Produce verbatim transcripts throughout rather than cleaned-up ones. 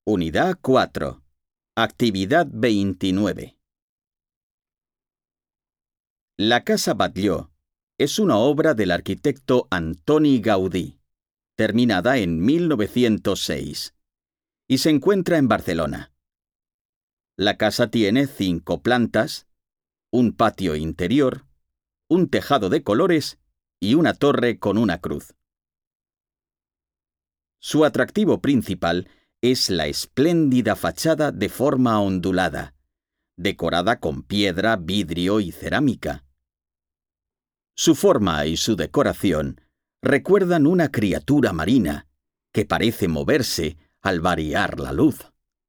Unidad cuatro. Actividad veintinueve. La Casa Batlló es una obra del arquitecto Antoni Gaudí, terminada en mil novecientos seis, y se encuentra en Barcelona. La casa tiene cinco plantas, un patio interior, un tejado de colores y una torre con una cruz. Su atractivo principal es la espléndida fachada de forma ondulada, decorada con piedra, vidrio y cerámica. Su forma y su decoración recuerdan una criatura marina que parece moverse al variar la luz.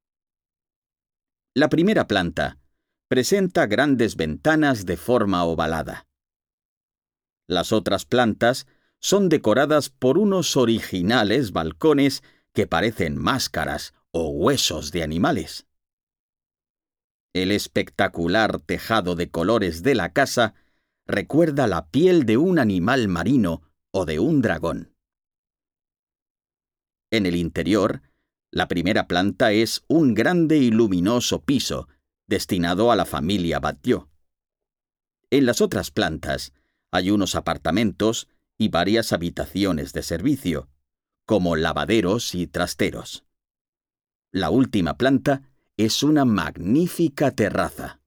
La primera planta presenta grandes ventanas de forma ovalada. Las otras plantas son decoradas por unos originales balcones que parecen máscaras o huesos de animales. El espectacular tejado de colores de la casa recuerda la piel de un animal marino o de un dragón. En el interior, la primera planta es un grande y luminoso piso destinado a la familia Batlló. En las otras plantas hay unos apartamentos y varias habitaciones de servicio, como lavaderos y trasteros. La última planta es una magnífica terraza.